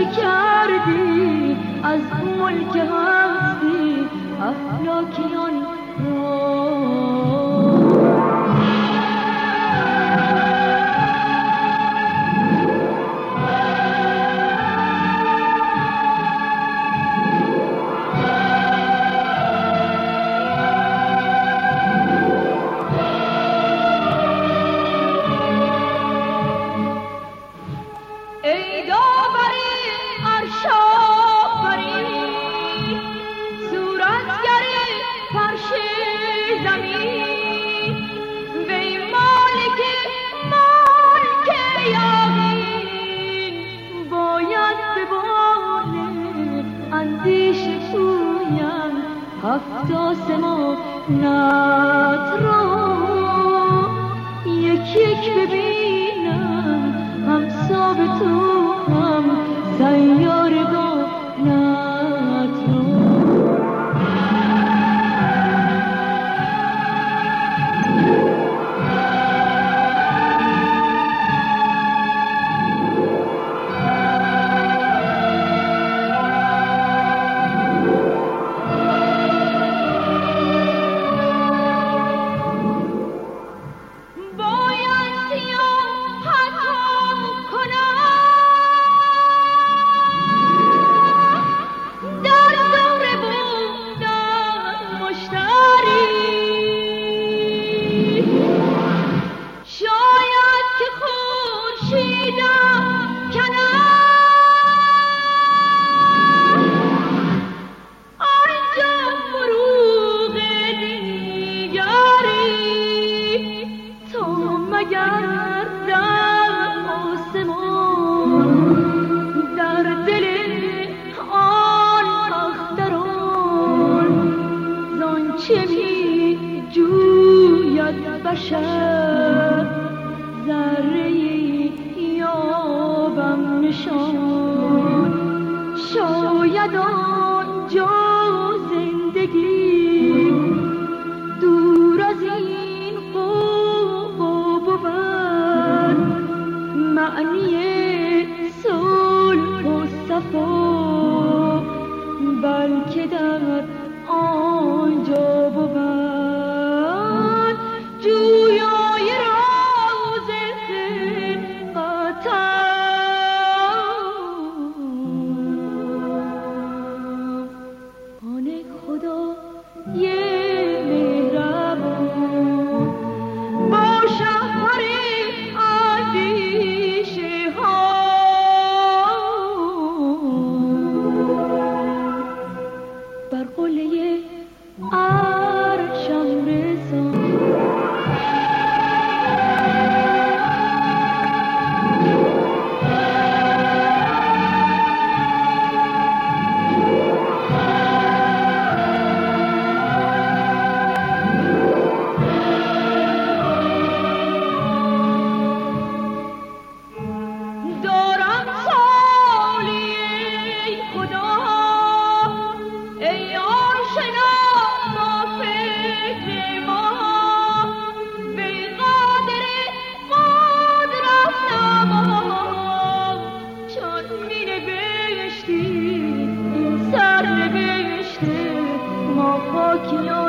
کردی از ملک هستی افلاکیان را. هفت آسمانت را یک یک ببینم، هم ساب تو هم سیارگانت را. بشر ذره‌ای یابم نشان، شاید آنجا زندگی دور از این قوقا بود، معنی صلح و صفا بلکه در آنجا بود. جویای راز خلقت آن خدای مهربان با شهر اندیشه ها بر قله عرشم رسان. سرنوشت ما خاکیان